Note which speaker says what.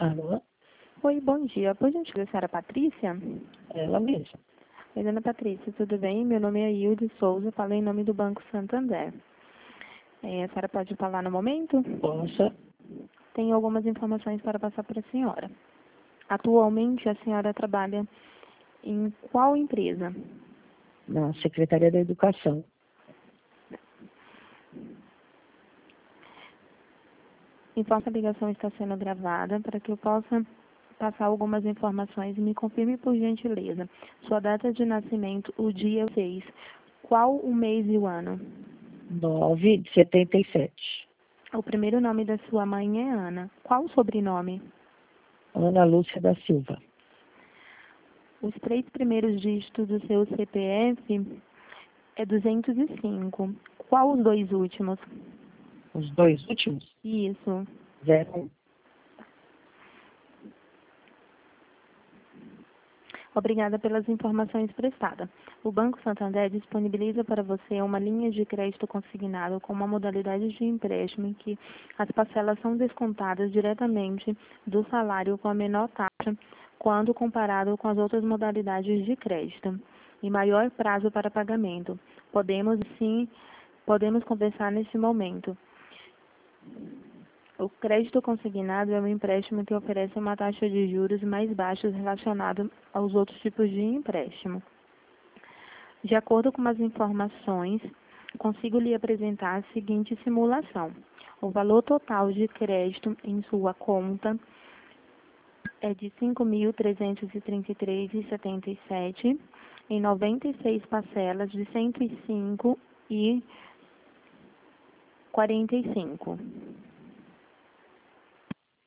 Speaker 1: Alô?
Speaker 2: Oi, bom dia. Por gentileza, senhora Patrícia?
Speaker 1: Ela mesma.
Speaker 2: Oi, dona Patrícia, tudo bem? Meu nome é Hilde Souza, falo em nome do Banco Santander. A senhora pode falar no momento?
Speaker 1: Posso?
Speaker 2: Tenho algumas informações para passar para a senhora. Atualmente, a senhora trabalha em qual empresa?
Speaker 1: Na Secretaria da Educação.
Speaker 2: Informa que a ligação está sendo gravada para que eu possa passar algumas informações e me confirme, por gentileza, sua data de nascimento, o dia 6. Qual o mês e o ano?
Speaker 1: 9 de 77.
Speaker 2: O primeiro nome da sua mãe é Ana. Qual o sobrenome?
Speaker 1: Ana Lúcia da Silva.
Speaker 2: Os 3 primeiros dígitos do seu CPF é 205. Qual os 2 últimos?
Speaker 1: Os 2 últimos?
Speaker 2: Isso.
Speaker 1: 01.
Speaker 2: Obrigada pelas informações prestadas. O Banco Santander disponibiliza para você uma linha de crédito consignado com uma modalidade de empréstimo em que as parcelas são descontadas diretamente do salário com a menor taxa quando comparado com as outras modalidades de crédito e maior prazo para pagamento. Podemos conversar nesse momento. O crédito consignado é um empréstimo que oferece uma taxa de juros mais baixa relacionado aos outros tipos de empréstimo. De acordo com as informações, consigo lhe apresentar a seguinte simulação. O valor total de crédito em sua conta é de R$ 5.333,77 em 96 parcelas de R$ 105,45.